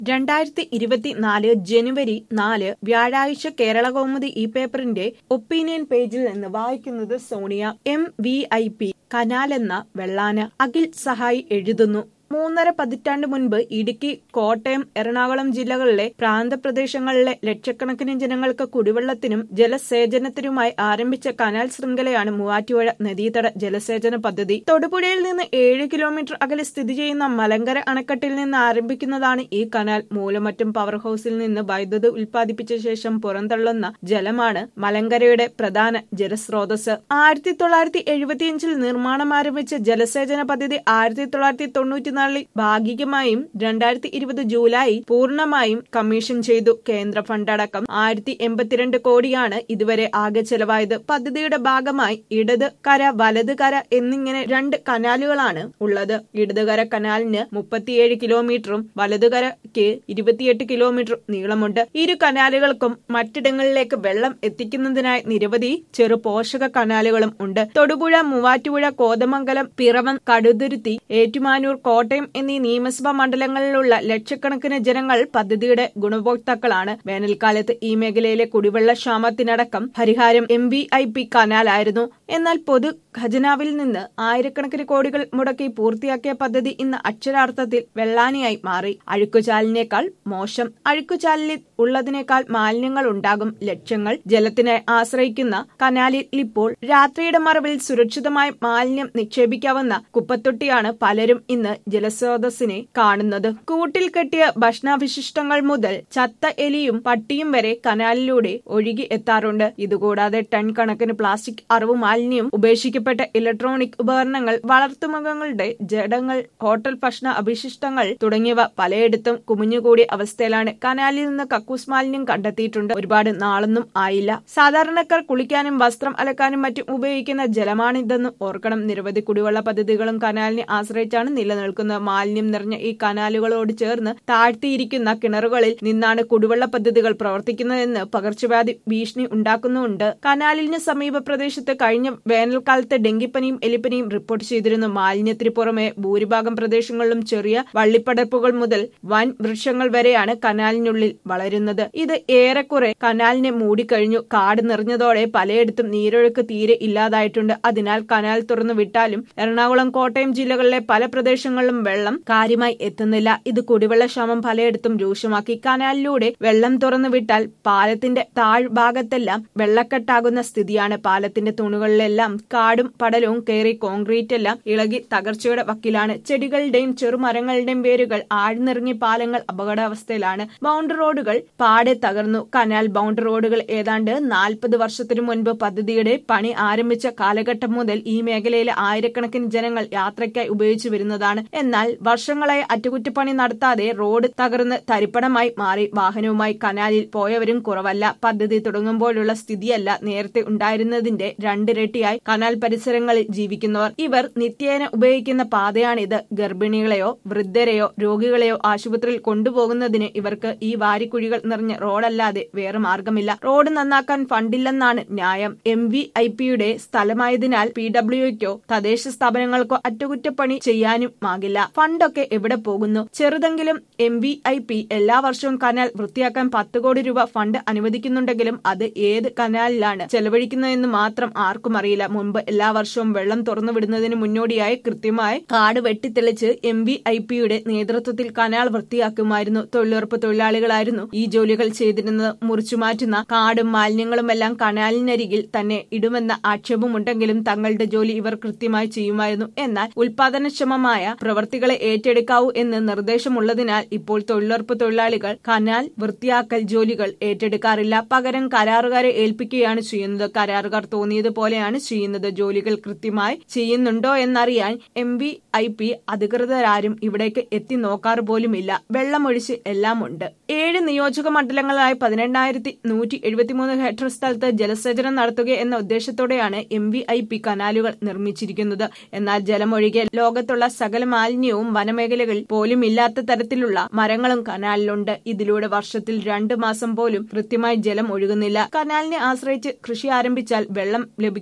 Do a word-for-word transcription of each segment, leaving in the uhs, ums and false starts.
രണ്ടായിരത്തി ഇരുപത്തിനാല് ജനുവരി നാല് വ്യാഴാഴ്ച കേരളകൗമുദി ഈ പേപ്പറിന്റെ ഒപ്പീനിയൻ പേജിൽ നിന്ന് വായിക്കുന്നത് Sonia. M V I P കനാലെന്ന വെള്ളാന. അഖിൽ സഹായി എഴുതുന്നു. മൂന്നര പതിറ്റാണ്ട് മുൻപ് ഇടുക്കി, കോട്ടയം, എറണാകുളം ജില്ലകളിലെ പ്രാന്തപ്രദേശങ്ങളിലെ ലക്ഷക്കണക്കിന് ജനങ്ങൾക്ക് കുടിവെള്ളത്തിനും ജലസേചനത്തിനുമായി ആരംഭിച്ച കനാൽ ശൃംഖലയാണ് മൂവാറ്റുപുഴ നദീതട ജലസേചന പദ്ധതി. തൊടുപുഴയിൽ നിന്ന് ഏഴ് കിലോമീറ്റർ അകലെ സ്ഥിതി ചെയ്യുന്ന മലങ്കര അണക്കെട്ടിൽ നിന്ന് ആരംഭിക്കുന്നതാണ് ഈ കനാൽ. മൂലമറ്റം പവർ ഹൌസിൽ നിന്ന് വൈദ്യുതി ഉൽപ്പാദിപ്പിച്ച ശേഷം പുറന്തള്ളുന്ന ജലമാണ് മലങ്കരയുടെ പ്രധാന ജലസ്രോതസ്. ആയിരത്തി തൊള്ളായിരത്തി എഴുപത്തിയഞ്ചിൽ നിർമ്മാണം ആരംഭിച്ച ജലസേചന പദ്ധതി ആയിരത്തി തൊള്ളായിരത്തി തൊണ്ണൂറ്റി ഭാഗികമായും രണ്ടായിരത്തി ഇരുപത് ജൂലൈ പൂർണ്ണമായും കമ്മീഷൻ ചെയ്തു. കേന്ദ്ര ഫണ്ടടക്കം ആയിരത്തി എൺപത്തിരണ്ട് കോടിയാണ് ഇതുവരെ ആകെ ചെലവായത്. പദ്ധതിയുടെ ഭാഗമായി ഇടത് കര, വലത് കര എന്നിങ്ങനെ രണ്ട് കനാലുകളാണ് ഉള്ളത്. ഇടതുകര കനാലിന് മുപ്പത്തിയേഴ് കിലോമീറ്ററും വലതുകരയ്ക്ക് ഇരുപത്തിയെട്ട് കിലോമീറ്ററും നീളമുണ്ട്. ഇരു കനാലുകൾക്കും മറ്റിടങ്ങളിലേക്ക് വെള്ളം എത്തിക്കുന്നതിനായി നിരവധി ചെറു പോഷക കനാലുകളും ഉണ്ട്. തൊടുപുഴ, മൂവാറ്റുപുഴ, കോതമംഗലം, പിറവം, കടുതുരുത്തി, ഏറ്റുമാനൂർ, കോട്ടയം എന്നീ നിയമസഭാ മണ്ഡലങ്ങളിലുള്ള ലക്ഷക്കണക്കിന് ജനങ്ങൾ പദ്ധതിയുടെ ഗുണഭോക്താക്കളാണ്. വേനൽക്കാലത്ത് ഈ മേഖലയിലെ കുടിവെള്ള ക്ഷാമത്തിനടക്കം പരിഹാരം എം വി ഐ പി കനാലായിരുന്നു. എന്നാൽ പൊതു ഖജനാവിൽ നിന്ന് ആയിരക്കണക്കിന് കോടികൾ മുടക്കി പൂർത്തിയാക്കിയ പദ്ധതി ഇന്ന് അക്ഷരാർത്ഥത്തിൽ വെള്ളാനയായി മാറി. അഴുക്കുചാലിനേക്കാൾ മോശം. അഴുക്കുചാലിൽ ഉള്ളതിനേക്കാൾ മാലിന്യങ്ങൾ ഉണ്ടാകും. ലക്ഷങ്ങൾ ജലത്തിനായി ആശ്രയിക്കുന്ന കനാലിൽ ഇപ്പോൾ രാത്രിയുടെ മറവിൽ സുരക്ഷിതമായി മാലിന്യം നിക്ഷേപിക്കാവുന്ന കുപ്പത്തൊട്ടിയാണ് പലരും ഇന്ന് ജലസ്രോതസ്സിനെ കാണുന്നത്. കൂട്ടിൽ കെട്ടിയ ഭക്ഷണാവശിഷ്ടങ്ങൾ മുതൽ ചത്ത എലിയും പട്ടിയും വരെ കനാലിലൂടെ ഒഴുകി എത്താറുണ്ട്. ഇതുകൂടാതെ ടൺ കണക്കിന് പ്ലാസ്റ്റിക്, അറിവ് മാലിന്യം, ഉപേക്ഷിക്കപ്പെട്ട ഇലക്ട്രോണിക് ഉപകരണങ്ങൾ, വളർത്തുമൃഗങ്ങളുടെ ജഡങ്ങൾ, ഹോട്ടൽ ഭക്ഷണ അവശിഷ്ടങ്ങൾ തുടങ്ങിയവ പലയിടത്തും കുമിഞ്ഞുകൂടിയ അവസ്ഥയിലാണ്. കനാലിൽ നിന്ന് കക്കൂസ് മാലിന്യം കണ്ടെത്തിയിട്ടുണ്ട്. ഒരുപാട് നാളൊന്നും ആയില്ല. സാധാരണക്കാർ കുളിക്കാനും വസ്ത്രം അലക്കാനും മറ്റും ഉപയോഗിക്കുന്ന ജലമാണിതെന്ന് ഓർക്കണം. നിരവധി കുടിവെള്ള പദ്ധതികളും കനാലിനെ ആശ്രയിച്ചാണ് നിലനിൽക്കുന്നത്. മാലിന്യം നിറഞ്ഞ ഈ കനാലുകളോട് ചേർന്ന് താഴ്ത്തിയിരിക്കുന്ന കിണറുകളിൽ നിന്നാണ് കുടിവെള്ള പദ്ധതികൾ പ്രവർത്തിക്കുന്നതെന്ന് പകർച്ചവ്യാധി ഭീഷണി ഉണ്ടാക്കുന്നുണ്ട്. കനാലിന് സമീപ പ്രദേശത്ത് കഴിഞ്ഞ വേനൽക്കാലത്ത് ഡെങ്കിപ്പനിയും എലിപ്പനിയും റിപ്പോർട്ട് ചെയ്തിരുന്നു. മാലിന്യത്തിന് പുറമെ ഭൂരിഭാഗം പ്രദേശങ്ങളിലും ചെറിയ വള്ളിപ്പടർപ്പുകൾ മുതൽ വൻ വൃക്ഷങ്ങൾ വരെയാണ് കനാലിനുള്ളിൽ വളരുന്നത്. ഇത് ഏറെക്കുറെ കനാലിനെ മൂടിക്കഴിഞ്ഞു. കാട് നിറഞ്ഞതോടെ പലയിടത്തും നീരൊഴുക്ക് തീരെ ഇല്ലാതായിട്ടുണ്ട്. അതിനാൽ കനാൽ തുറന്നു വിട്ടാലും എറണാകുളം, കോട്ടയം ജില്ലകളിലെ പല പ്രദേശങ്ങളിലും വെള്ളം കാര്യമായി എത്തുന്നില്ല. ഇത് കുടിവെള്ള ക്ഷാമം പലയിടത്തും രൂക്ഷമാക്കി. കനാലിലൂടെ വെള്ളം തുറന്നു വിട്ടാൽ പാലത്തിന്റെ താഴ്ഭാഗത്തെല്ലാം വെള്ളക്കെട്ടാകുന്ന സ്ഥിതിയാണ്. പാലത്തിന്റെ തൂണുകളിലെല്ലാം കാടും പടലവും കയറി കോൺക്രീറ്റ് എല്ലാം ഇളകി തകർച്ചയുടെ വക്കിലാണ്. ചെടികളുടെയും ചെറുമരങ്ങളുടെയും വേരുകൾ ആഴ്ന്നിറങ്ങി പാലങ്ങൾ അപകടാവസ്ഥയിലാണ്. ബൗണ്ടറി റോഡുകൾ പാടെ തകർന്നു. കനാൽ ബൗണ്ടറി റോഡുകൾ ഏതാണ്ട് നാൽപ്പത് വർഷത്തിനു മുൻപ് പദ്ധതിയുടെ പണി ആരംഭിച്ച കാലഘട്ടം മുതൽ ഈ മേഖലയിലെ ആയിരക്കണക്കിന് ജനങ്ങൾ യാത്രയ്ക്കായി ഉപയോഗിച്ചു വരുന്നതാണ്. എന്നാൽ വർഷങ്ങളായി അറ്റകുറ്റപ്പണി നടത്താതെ റോഡ് തകർന്ന് തരിപ്പണമായി മാറി. വാഹനവുമായി കനാലിൽ പോയവരും കുറവല്ല. പദ്ധതി തുടങ്ങുമ്പോഴുള്ള സ്ഥിതിയല്ല നേരത്തെ ഉണ്ടായിരുന്നതിന്റെ രണ്ടിരട്ടിയായി കനാൽ പരിസരങ്ങളിൽ ജീവിക്കുന്നവർ. ഇവർ നിത്യേന ഉപയോഗിക്കുന്ന പാതയാണിത്. ഗർഭിണികളെയോ വൃദ്ധരെയോ രോഗികളെയോ ആശുപത്രിയിൽ കൊണ്ടുപോകുന്നതിന് ഇവർക്ക് ഈ വാരിക്കുഴികൾ നിറഞ്ഞ റോഡല്ലാതെ വേറെ മാർഗമില്ല. റോഡ് നന്നാക്കാൻ ഫണ്ടില്ലെന്നാണ് ന്യായം. എം വി ഐ പിയുടെ സ്ഥലമായതിനാൽ പി ഡബ്ല്യുക്കോ തദ്ദേശ സ്ഥാപനങ്ങൾക്കോ അറ്റകുറ്റപ്പണി ചെയ്യാനും ആകില്ല. ഫണ്ടൊക്കെ എവിടെ പോകുന്നു? ചെറുതെങ്കിലും എം വി ഐ പി എല്ലാ വർഷവും കനാൽ വൃത്തിയാക്കാൻ പത്ത് കോടി രൂപ ഫണ്ട് അനുവദിക്കുന്നുണ്ടെങ്കിലും അത് ഏത് കനാലിലാണ് ചെലവഴിക്കുന്നതെന്ന് മാത്രം ആർക്കും അറിയില്ല. മുൻപ് എല്ലാ വർഷവും വെള്ളം തുറന്നുവിടുന്നതിന് മുന്നോടിയായി കൃത്യമായി കാട് വെട്ടിത്തെളിച്ച് എം വി ഐ പിയുടെ നേതൃത്വത്തിൽ കനാൽ വൃത്തിയാക്കുമായിരുന്നു. തൊഴിലുറപ്പ് തൊഴിലാളികളായിരുന്നു ഈ ജോലികൾ ചെയ്തിരുന്നത്. മുറിച്ചുമാറ്റുന്ന കാടും മാലിന്യങ്ങളുമെല്ലാം കനാലിനരികിൽ തന്നെ ഇടുമെന്ന ആക്ഷേപമുണ്ടെങ്കിലും തങ്ങളുടെ ജോലി ഇവർ കൃത്യമായി ചെയ്യുമായിരുന്നു. എന്നാൽ ഉൽപാദനക്ഷമമായ പ്രവർത്തികളെ ഏറ്റെടുക്കാവൂ എന്ന് നിർദ്ദേശമുള്ളതിനാൽ ഇപ്പോൾ തൊഴിലുറപ്പ് തൊഴിലാളികൾ കനാൽ വൃത്തിയാക്കൽ ജോലികൾ ഏറ്റെടുക്കാറില്ല. പകരം കരാറുകാരെ ഏൽപ്പിക്കുകയാണ് ചെയ്യുന്നത്. കരാറുകാർ തോന്നിയതുപോലെയാണ് ചെയ്യുന്നത്. ജോലികൾ കൃത്യമായി ചെയ്യുന്നുണ്ടോ എന്നറിയാൻ എം വി ഐ പി അധികൃതരാരും ഇവിടേക്ക് എത്തി നോക്കാറ് പോലുമില്ല. വെള്ളമൊഴിച്ച് എല്ലാം ഉണ്ട്. ഏഴ് നിയോജക മണ്ഡലങ്ങളായി പതിനെണ്ണായിരത്തി നൂറ്റി എഴുപത്തിമൂന്ന് ഹെക്ടർ സ്ഥലത്ത് ജലസേചനം നടത്തുക എന്ന ഉദ്ദേശത്തോടെയാണ് എം വി ഐ പി കനാലുകൾ നിർമ്മിച്ചിരിക്കുന്നത്. എന്നാൽ ജലമൊഴികെ ലോകത്തുള്ള സകല മാലിന്യവും വനമേഖലകളിൽ പോലും ഇല്ലാത്ത തരത്തിലുള്ള മരങ്ങളും കനാലിലുണ്ട്. ഇതിലൂടെ വർഷത്തിൽ രണ്ടു മാസം പോലും കൃത്യമായി ജലം ഒഴുകുന്നില്ല. കനാലിനെ ആശ്രയിച്ച് കൃഷി ആരംഭിച്ചാൽ വെള്ളം ലഭിക്കാൻ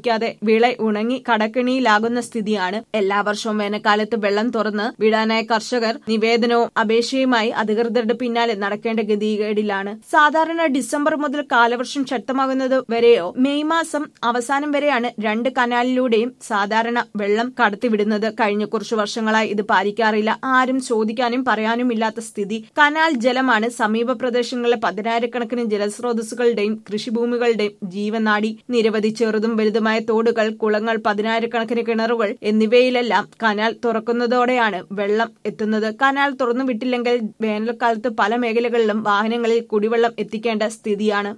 ലഭിക്കാതെ വിള ഉണങ്ങി കടക്കെണിയിലാകുന്ന സ്ഥിതിയാണ്. എല്ലാ വർഷവും വേനൽക്കാലത്ത് വെള്ളം തുറന്ന് വിടാനായി കർഷകർ നിവേദനവും അപേക്ഷയുമായി അധികൃതരുടെ പിന്നാലെ നടക്കേണ്ട ഗതികേടിലാണ്. സാധാരണ ഡിസംബർ മുതൽ കാലവർഷം ശക്തമാകുന്നത് വരെയോ മെയ് മാസം അവസാനം വരെയാണ് രണ്ട് കനാലിലൂടെയും സാധാരണ വെള്ളം കടത്തിവിടുന്നത്. കഴിഞ്ഞ കുറച്ചു വർഷങ്ങളായി ഇത് പാലിക്കാറില്ല. ആരും ചോദിക്കാനും പറയാനുമില്ലാത്ത സ്ഥിതി. കനാൽ ജലമാണ് സമീപ പ്രദേശങ്ങളിലെ പതിനായിരക്കണക്കിന് ജലസ്രോതസ്സുകളുടെയും കൃഷിഭൂമികളുടെയും ജീവനാഡി. നിരവധി ചെറുതും വലുതുമായ തോടുകൾ, കുളങ്ങൾ, പതിനായിരക്കണക്കിന് കിണറുകൾ എന്നിവയിലെല്ലാം കനാൽ തുറക്കുന്നതോടെയാണ് വെള്ളം എത്തുന്നത്. കനാൽ തുറന്നു വിട്ടില്ലെങ്കിൽ വേനൽക്കാലത്ത് പല മേഖലകളിലും വാഹനങ്ങളിൽ കുടിവെള്ളം എത്തിക്കേണ്ട സ്ഥിതിയാണ്.